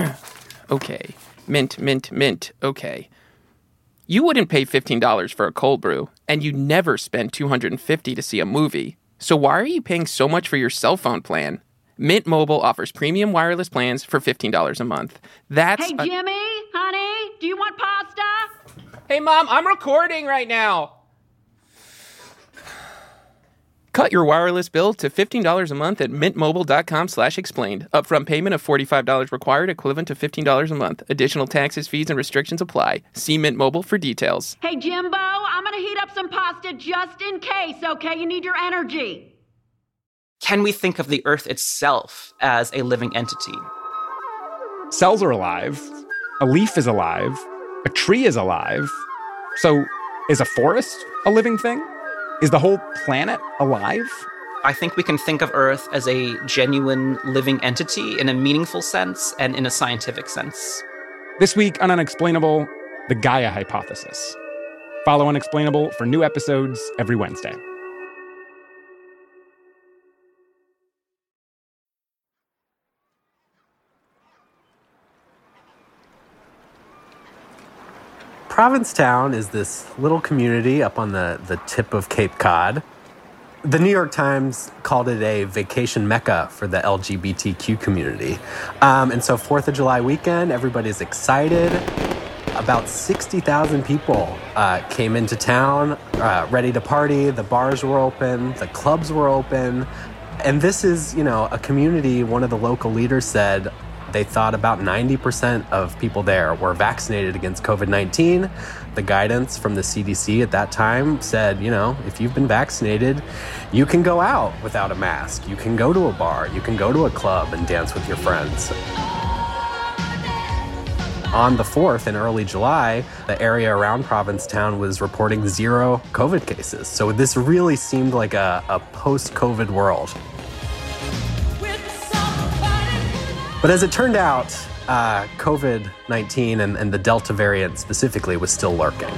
Okay. Mint. Okay. You wouldn't pay $15 for a cold brew, and you never spend $250 to see a movie. So why are you paying so much for your cell phone plan? Mint Mobile offers premium wireless plans for $15 a month. Hey, Jimmy, honey, do you want pasta? Hey, Mom, I'm recording right now. Cut your wireless bill to $15 a month at mintmobile.com/explained. Upfront payment of $45 required, equivalent to $15 a month. Additional taxes, fees, and restrictions apply. See Mint Mobile for details. Hey, Jimbo, I'm going to heat up some pasta just in case, okay? You need your energy. Can we think of the Earth itself as a living entity? Cells are alive. A leaf is alive. A tree is alive. So is a forest a living thing? Is the whole planet alive? I think we can think of Earth as a genuine living entity in a meaningful sense and in a scientific sense. This week on Unexplainable, the Gaia hypothesis. Follow Unexplainable for new episodes every Wednesday. Provincetown is this little community up on the tip of Cape Cod. The New York Times called it a vacation mecca for the LGBTQ community. And so 4th of July weekend, everybody's excited. About 60,000 people came into town ready to party. The bars were open. The clubs were open. And this is, a community, one of the local leaders said, they thought about 90% of people there were vaccinated against COVID-19. The guidance from the CDC at that time said, if you've been vaccinated, you can go out without a mask. You can go to a bar. You can go to a club and dance with your friends. On the 4th in early July, the area around Provincetown was reporting 0 COVID cases. So this really seemed like a post-COVID world. But as it turned out, COVID-19 and the Delta variant specifically was still lurking.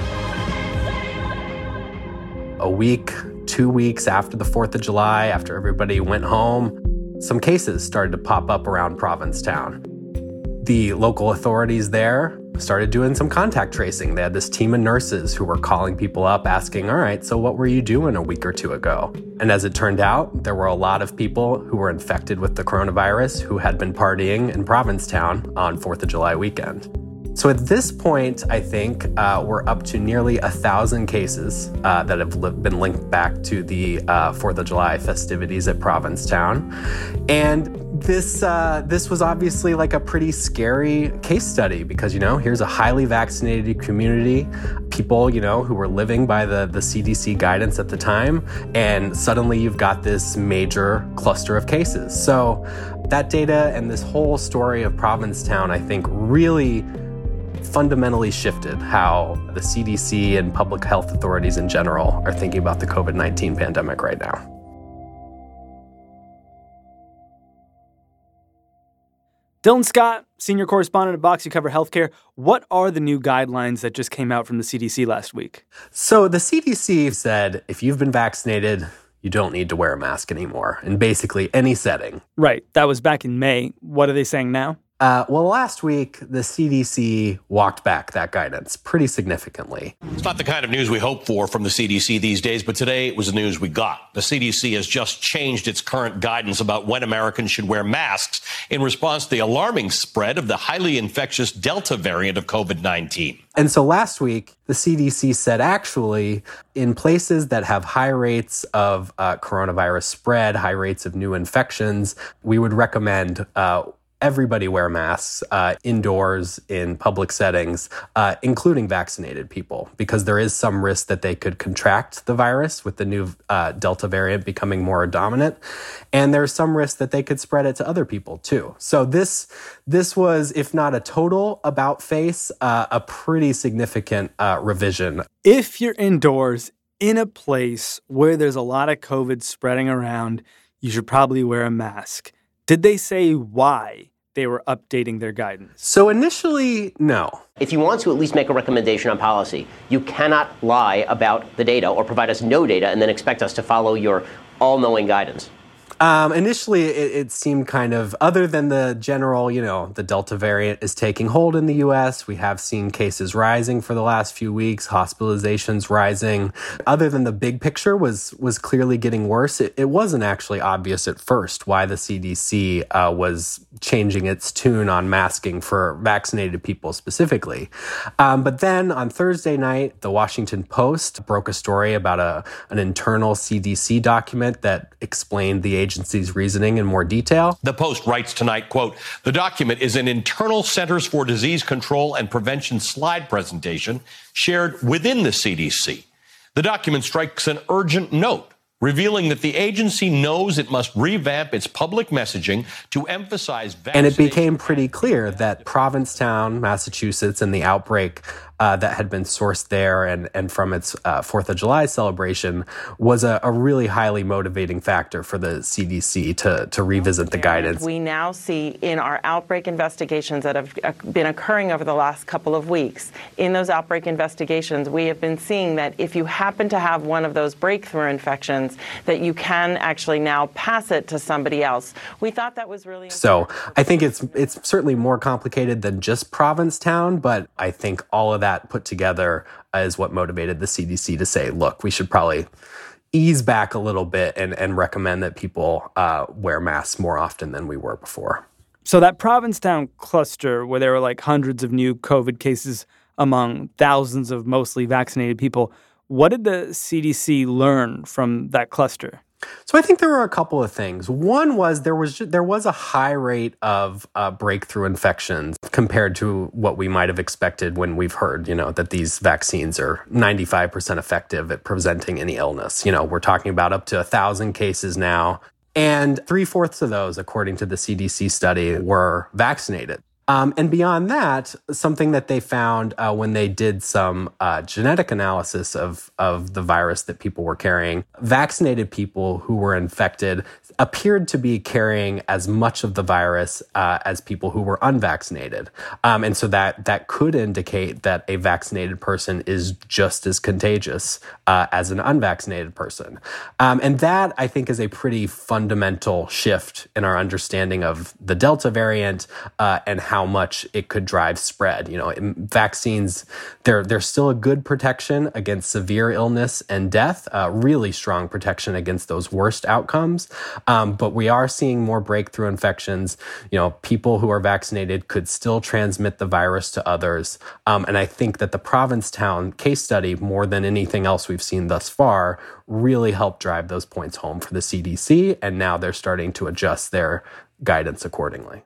A week, 2 weeks after the 4th of July, after everybody went home, some cases started to pop up around Provincetown. The local authorities there started doing some contact tracing. They had this team of nurses who were calling people up asking, all right, so what were you doing a week or two ago? And as it turned out, there were a lot of people who were infected with the coronavirus who had been partying in Provincetown on 4th of July weekend. So at this point, I think we're up to nearly 1,000 cases that have been linked back to the 4th of July festivities at Provincetown. And this was obviously like a pretty scary case study because, here's a highly vaccinated community, people, who were living by the CDC guidance at the time, and suddenly you've got this major cluster of cases. So that data and this whole story of Provincetown, I think, really fundamentally shifted how the CDC and public health authorities in general are thinking about the COVID-19 pandemic right now. Dylan Scott, senior correspondent at Vox, you cover healthcare. What are the new guidelines that just came out from the CDC last week? So the CDC said if you've been vaccinated, you don't need to wear a mask anymore in basically any setting. Right. That was back in May. What are they saying now? Well, last week, the CDC walked back that guidance pretty significantly. It's not the kind of news we hope for from the CDC these days, but today it was the news we got. The CDC has just changed its current guidance about when Americans should wear masks in response to the alarming spread of the highly infectious Delta variant of COVID-19. And so last week, the CDC said actually, in places that have high rates of coronavirus spread, high rates of new infections, we would recommend everybody wear masks indoors in public settings, including vaccinated people, because there is some risk that they could contract the virus with the new Delta variant becoming more dominant. And there's some risk that they could spread it to other people too. So this was, if not a total about face, a pretty significant revision. If you're indoors in a place where there's a lot of COVID spreading around, you should probably wear a mask. Did they say why they were updating their guidance? So initially, no. If you want to at least make a recommendation on policy, you cannot lie about the data or provide us no data and then expect us to follow your all-knowing guidance. Initially, it seemed kind of, other than the general, the Delta variant is taking hold in the U.S. We have seen cases rising for the last few weeks, hospitalizations rising. Other than the big picture was clearly getting worse, it wasn't actually obvious at first why the CDC was changing its tune on masking for vaccinated people specifically. But then on Thursday night, the Washington Post broke a story about an internal CDC document that explained the agency's reasoning in more detail. The Post writes tonight, quote, "The document is an internal Centers for Disease Control and Prevention slide presentation shared within the CDC. The document strikes an urgent note, revealing that the agency knows it must revamp its public messaging to emphasize vaccination." And it became pretty clear that Provincetown, Massachusetts, and the outbreak that had been sourced there and from its 4th of July celebration was a really highly motivating factor for the CDC to revisit the guidance. We now see in our outbreak investigations that have been occurring over the last couple of weeks, in those outbreak investigations, we have been seeing that if you happen to have one of those breakthrough infections, that you can actually now pass it to somebody else. We thought that was really important. So I think it's certainly more complicated than just Provincetown, but I think all of that put together is what motivated the CDC to say, look, we should probably ease back a little bit and recommend that people wear masks more often than we were before. So that Provincetown cluster where there were like hundreds of new COVID cases among thousands of mostly vaccinated people, what did the CDC learn from that cluster? So I think there were a couple of things. One was there was a high rate of breakthrough infections compared to what we might have expected when we've heard, that these vaccines are 95% effective at preventing any illness. We're talking about up to 1,000 cases now, and 3/4 of those, according to the CDC study, were vaccinated. And beyond that, something that they found when they did some genetic analysis of the virus that people were carrying, vaccinated people who were infected appeared to be carrying as much of the virus as people who were unvaccinated. And so that could indicate that a vaccinated person is just as contagious as an unvaccinated person. And that, I think, is a pretty fundamental shift in our understanding of the Delta variant and how much it could drive spread. Vaccines, they're still a good protection against severe illness and death, really strong protection against those worst outcomes. But we are seeing more breakthrough infections. People who are vaccinated could still transmit the virus to others. And I think that the Provincetown case study, more than anything else we've seen thus far, really helped drive those points home for the CDC. And now they're starting to adjust their guidance accordingly.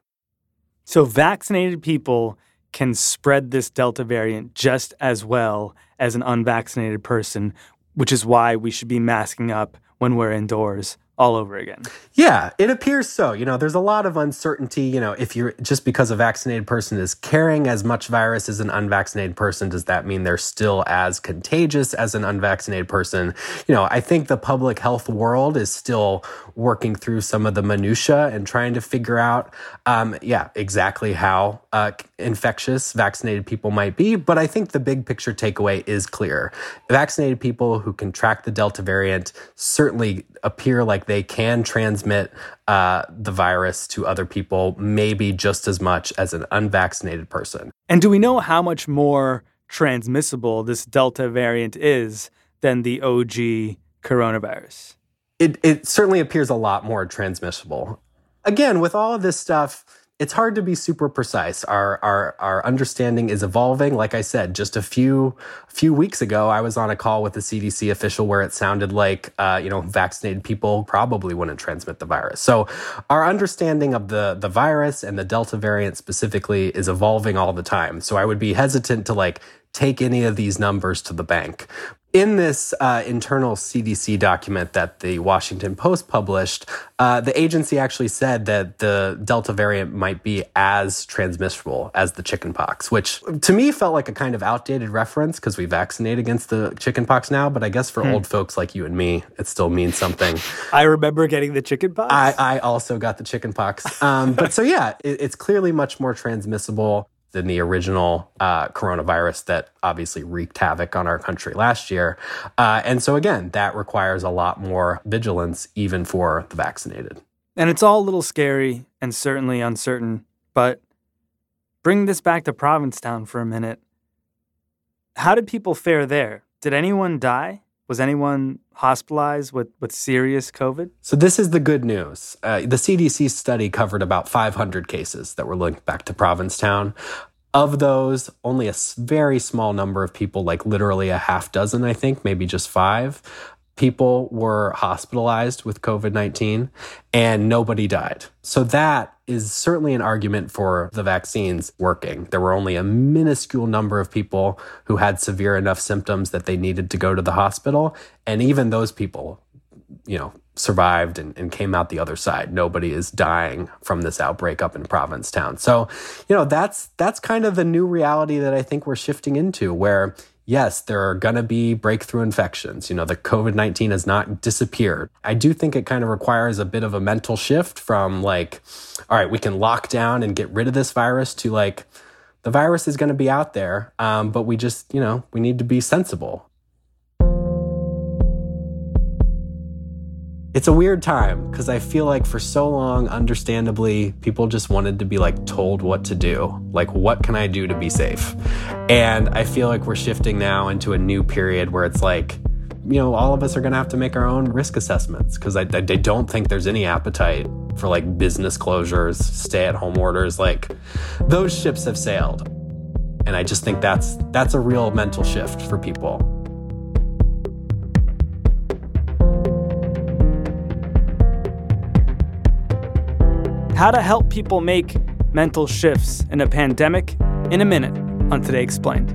So vaccinated people can spread this Delta variant just as well as an unvaccinated person, which is why we should be masking up when we're indoors all over again. Yeah, it appears so. There's a lot of uncertainty. If you're just because a vaccinated person is carrying as much virus as an unvaccinated person, does that mean they're still as contagious as an unvaccinated person? I think the public health world is still working through some of the minutia and trying to figure out, exactly how infectious vaccinated people might be. But I think the big picture takeaway is clear. Vaccinated people who contract the Delta variant certainly appear like they can transmit the virus to other people, maybe just as much as an unvaccinated person. And do we know how much more transmissible this Delta variant is than the OG coronavirus? It certainly appears a lot more transmissible. Again, with all of this stuff, it's hard to be super precise. Our understanding is evolving. Like I said, just a few weeks ago, I was on a call with a CDC official where it sounded like, vaccinated people probably wouldn't transmit the virus. So our understanding of the virus and the Delta variant specifically is evolving all the time. So I would be hesitant to take any of these numbers to the bank. In this internal CDC document that the Washington Post published, the agency actually said that the Delta variant might be as transmissible as the chickenpox, which to me felt like a kind of outdated reference because we vaccinate against the chickenpox now. But I guess for old folks like you and me, it still means something. I remember getting the chickenpox. I also got the chickenpox. But so, yeah, it's clearly much more transmissible than the original coronavirus that obviously wreaked havoc on our country last year. And so again, that requires a lot more vigilance even for the vaccinated. And it's all a little scary and certainly uncertain, but bring this back to Provincetown for a minute. How did people fare there? Did anyone die? Was anyone hospitalized with serious COVID? So this is the good news. The CDC study covered about 500 cases that were linked back to Provincetown. Of those, only a very small number of people, like literally a half dozen, I think, maybe just 5, people were hospitalized with COVID-19 and nobody died. So that is certainly an argument for the vaccines working. There were only a minuscule number of people who had severe enough symptoms that they needed to go to the hospital. And even those people, survived and came out the other side. Nobody is dying from this outbreak up in Provincetown. So, that's kind of the new reality that I think we're shifting into, where yes, there are going to be breakthrough infections. The COVID-19 has not disappeared. I do think it kind of requires a bit of a mental shift from all right, we can lock down and get rid of this virus to the virus is going to be out there, but we just, we need to be sensible. It's a weird time because I feel like for so long, understandably, people just wanted to be told what to do. What can I do to be safe? And I feel like we're shifting now into a new period where it's all of us are going to have to make our own risk assessments because I don't think there's any appetite for business closures, stay-at-home orders. Those ships have sailed. And I just think that's a real mental shift for people. How to help people make mental shifts in a pandemic in a minute on Today Explained.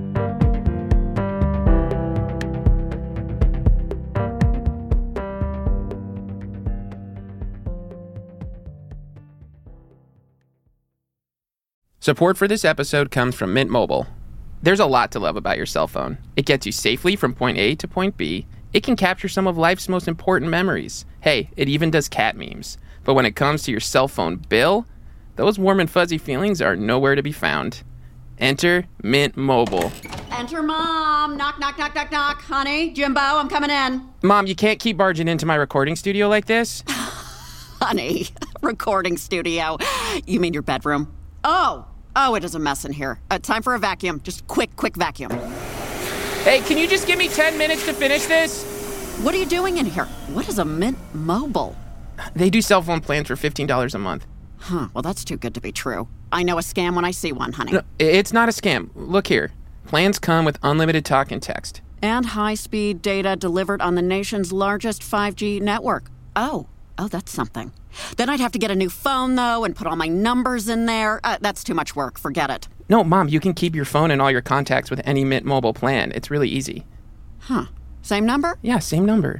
Support for this episode comes from Mint Mobile. There's a lot to love about your cell phone. It gets you safely from point A to point B. It can capture some of life's most important memories. Hey, it even does cat memes. But when it comes to your cell phone bill, those warm and fuzzy feelings are nowhere to be found. Enter Mint Mobile. Enter Mom. Knock, knock, knock, knock, knock. Honey, Jimbo, I'm coming in. Mom, you can't keep barging into my recording studio like this. Honey, recording studio. You mean your bedroom? Oh, it is a mess in here. Time for a vacuum. Just quick vacuum. Hey, can you just give me 10 minutes to finish this? What are you doing in here? What is a Mint Mobile? They do cell phone plans for $15 a month. Huh, well, that's too good to be true. I know a scam when I see one, honey. No, it's not a scam. Look here. Plans come with unlimited talk and text. And high-speed data delivered on the nation's largest 5G network. Oh, that's something. Then I'd have to get a new phone, though, and put all my numbers in there. That's too much work. Forget it. No, Mom, you can keep your phone and all your contacts with any Mint Mobile plan. It's really easy. Huh. Same number? Yeah, same number.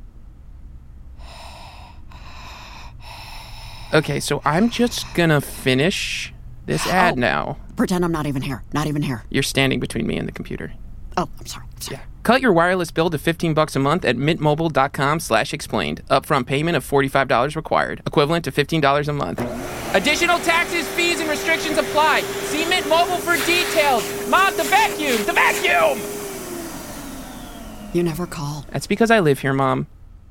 Okay, so I'm just gonna finish this ad now. Pretend I'm not even here. Not even here. You're standing between me and the computer. Oh, I'm sorry. Yeah. Cut your wireless bill to $15 a month at mintmobile.com/explained. Upfront payment of $45 required, equivalent to $15 a month. Additional taxes, fees, and restrictions apply. See Mint Mobile for details. Mom, the vacuum! The vacuum! You never call. That's because I live here, Mom.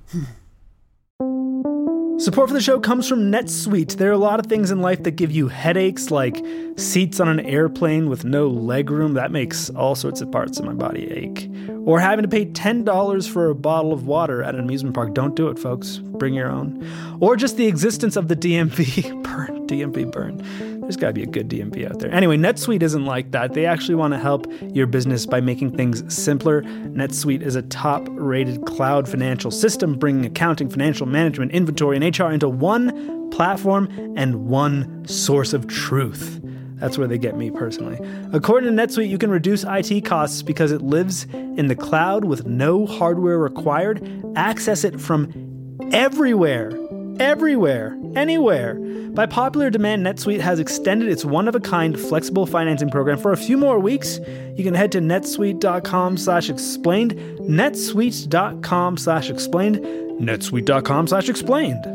Support for the show comes from NetSuite. There are a lot of things in life that give you headaches, like seats on an airplane with no legroom. That makes all sorts of parts of my body ache. Or having to pay $10 for a bottle of water at an amusement park. Don't do it, folks. Bring your own. Or just the existence of the DMV burn. DMV burn. There's got to be a good DMV out there. Anyway, NetSuite isn't like that. They actually want to help your business by making things simpler. NetSuite is a top-rated cloud financial system, bringing accounting, financial management, inventory, and HR into one platform and one source of truth. That's where they get me personally. According to NetSuite, you can reduce IT costs because it lives in the cloud with no hardware required. Access it from everywhere, anywhere. By popular demand, NetSuite has extended its one-of-a-kind flexible financing program for a few more weeks. You can head to netsuite.com/explained, netsuite.com/explained, netsuite.com/explained.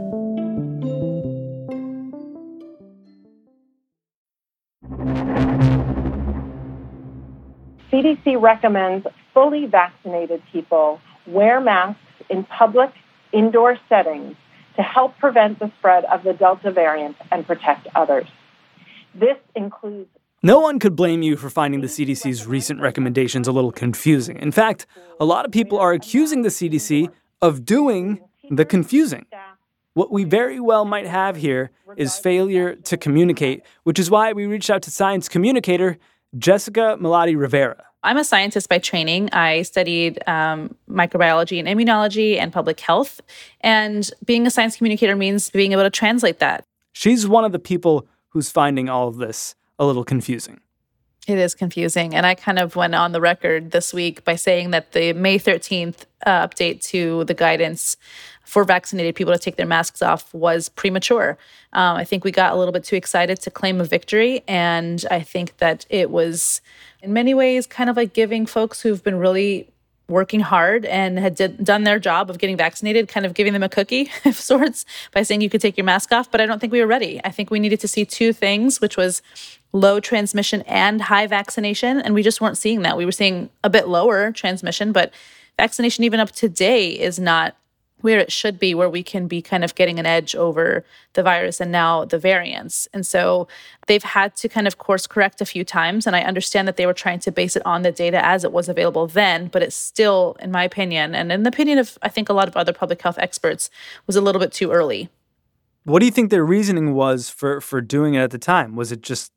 CDC recommends fully vaccinated people wear masks in public indoor settings to help prevent the spread of the Delta variant and protect others. This includes... No one could blame you for finding the CDC's recent recommendations a little confusing. In fact, a lot of people are accusing the CDC of doing the confusing. What we very well might have here is failure to communicate, which is why we reached out to science communicator Jessica Malati Rivera. I'm a scientist by training. I studied microbiology and immunology and public health. And being a science communicator means being able to translate that. She's one of the people who's finding all of this a little confusing. It is confusing. And I kind of went on the record this week by saying that the May 13th update to the guidance for vaccinated people to take their masks off was premature. I think we got a little bit too excited to claim a victory. And I think that it was, in many ways, kind of like giving folks who've been really working hard and had done their job of getting vaccinated, kind of giving them a cookie of sorts by saying you could take your mask off. But I don't think we were ready. I think we needed to see two things, which was low transmission and high vaccination. And we just weren't seeing that. We were seeing a bit lower transmission, but vaccination even up to today is not where it should be, where we can be kind of getting an edge over the virus and now the variants. And so they've had to kind of course correct a few times. And I understand that they were trying to base it on the data as it was available then, but it's still, in my opinion, and in the opinion of, I think, a lot of other public health experts, was a little bit too early. What do you think their reasoning was for doing it at the time? Was it just,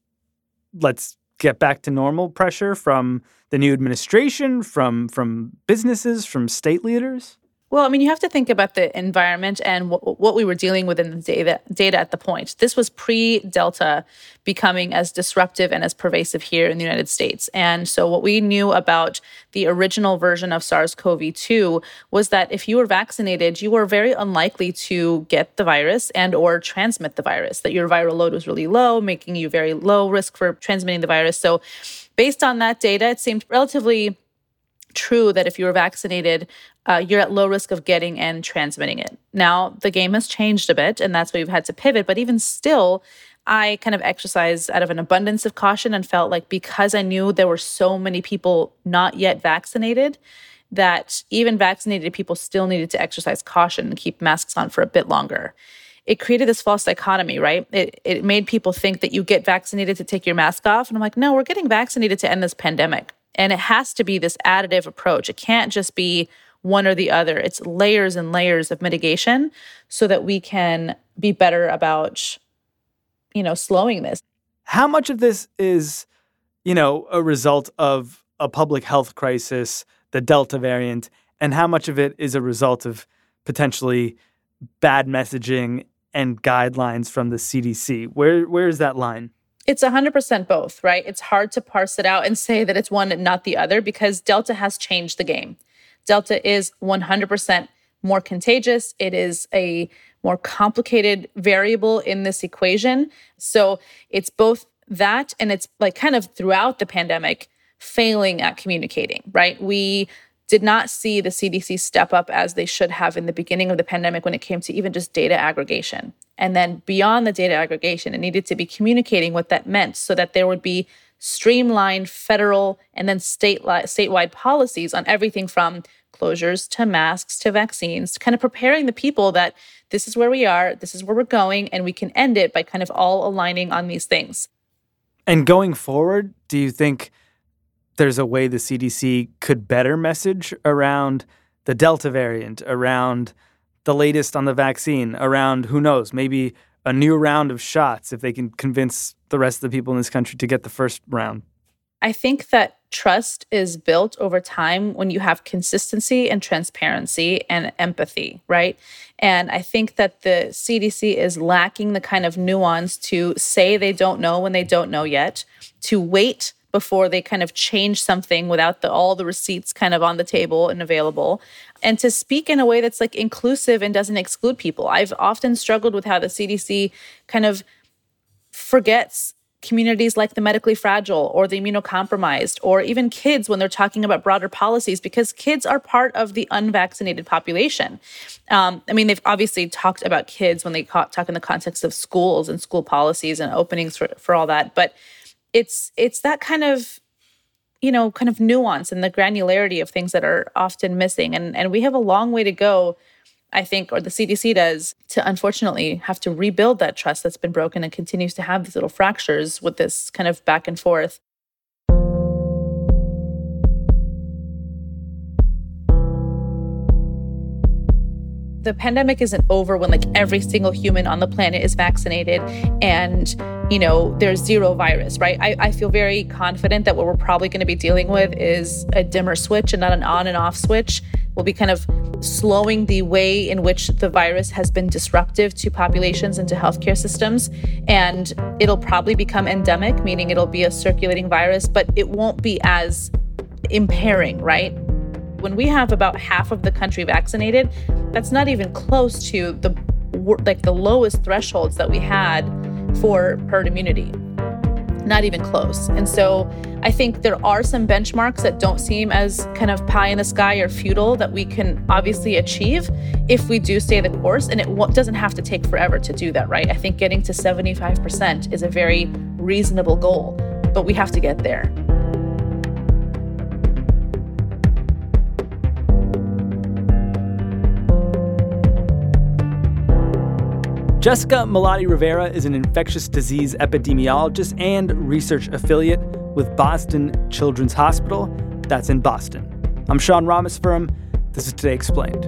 let's get back to normal pressure from the new administration, from businesses, from state leaders? Well, I mean, you have to think about the environment and what we were dealing with in the data at the point. This was pre-Delta becoming as disruptive and as pervasive here in the United States. And so what we knew about the original version of SARS-CoV-2 was that if you were vaccinated, you were very unlikely to get the virus and or transmit the virus, that your viral load was really low, making you very low risk for transmitting the virus. So based on that data, it seemed relatively true that if you were vaccinated, you're at low risk of getting and transmitting it. Now, the game has changed a bit, and that's why we've had to pivot. But even still, I kind of exercised out of an abundance of caution and felt like because I knew there were so many people not yet vaccinated, that even vaccinated people still needed to exercise caution and keep masks on for a bit longer. It created this false dichotomy, right? It made people think that you get vaccinated to take your mask off. And I'm like, no, we're getting vaccinated to end this pandemic. And it has to be this additive approach. It can't just be one or the other. It's layers and layers of mitigation so that we can be better about, slowing this. How much of this is, a result of a public health crisis, the Delta variant, and how much of it is a result of potentially bad messaging and guidelines from the CDC? Where is that line? It's 100% both, right? It's hard to parse it out and say that it's one and not the other because Delta has changed the game. Delta is 100% more contagious. It is a more complicated variable in this equation. So it's both that and it's like kind of throughout the pandemic failing at communicating, right? We did not see the CDC step up as they should have in the beginning of the pandemic when it came to even just data aggregation. And then beyond the data aggregation, it needed to be communicating what that meant so that there would be streamlined federal and then statewide policies on everything from closures to masks to vaccines, kind of preparing the people that this is where we are, this is where we're going, and we can end it by kind of all aligning on these things. And going forward, do you think there's a way the CDC could better message around the Delta variant, around the latest on the vaccine, around, who knows, maybe a new round of shots if they can convince the rest of the people in this country to get the first round? I think that trust is built over time when you have consistency and transparency and empathy, right? And I think that the CDC is lacking the kind of nuance to say they don't know when they don't know yet, to wait before they kind of change something without all the receipts kind of on the table and available, and to speak in a way that's like inclusive and doesn't exclude people. I've often struggled with how the CDC kind of forgets communities like the medically fragile or the immunocompromised or even kids when they're talking about broader policies, because kids are part of the unvaccinated population. They've obviously talked about kids when they talk in the context of schools and school policies and openings for all that, but it's that kind of nuance and the granularity of things that are often missing. And we have a long way to go I think, or the CDC does, to unfortunately have to rebuild that trust that's been broken and continues to have these little fractures with this kind of back and forth. The pandemic isn't over when like every single human on the planet is vaccinated and, there's zero virus, right? I feel very confident that what we're probably going to be dealing with is a dimmer switch and not an on and off switch. We'll be kind of slowing the way in which the virus has been disruptive to populations and to healthcare systems. And it'll probably become endemic, meaning it'll be a circulating virus, but it won't be as impairing, right? When we have about half of the country vaccinated, that's not even close to the lowest thresholds that we had for herd immunity. Not even close. And so I think there are some benchmarks that don't seem as kind of pie in the sky or futile that we can obviously achieve if we do stay the course. And it doesn't have to take forever to do that, right? I think getting to 75% is a very reasonable goal, but we have to get there. Jessica Malati Rivera is an infectious disease epidemiologist and research affiliate with Boston Children's Hospital. That's in Boston. I'm Sean Rameswaram. This is Today Explained.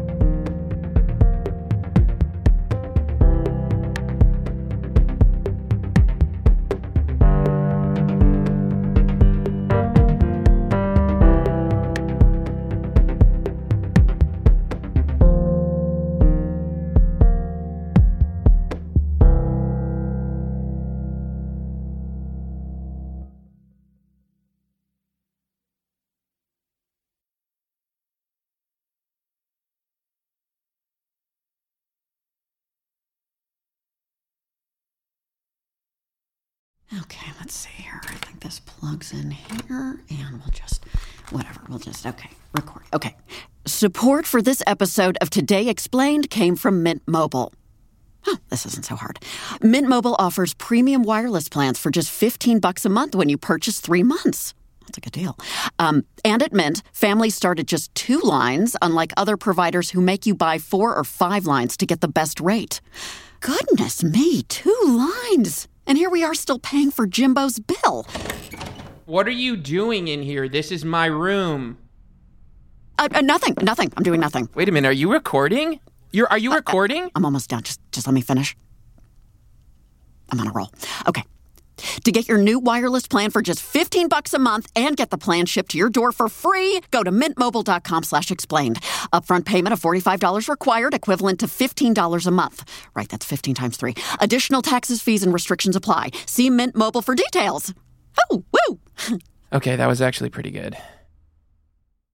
Okay, let's see here. I think this plugs in here, and okay, record. Okay. Support for this episode of Today Explained came from Mint Mobile. Oh, this isn't so hard. Mint Mobile offers premium wireless plans for just $15 a month when you purchase 3 months. That's a good deal. And at Mint, families start at just 2 lines, unlike other providers who make you buy 4 or 5 lines to get the best rate. Goodness me, 2 lines. And here we are still paying for Jimbo's bill. What are you doing in here? This is my room. Nothing. I'm doing nothing. Wait a minute, are you recording? Are you recording? I'm almost done. Just let me finish. I'm on a roll. Okay. To get your new wireless plan for just $15 a month and get the plan shipped to your door for free, go to mintmobile.com/explained. Upfront payment of $45 required, equivalent to $15 a month. Right, that's 15 times 3. Additional taxes, fees, and restrictions apply. See Mint Mobile for details. Oh, woo! Okay, that was actually pretty good.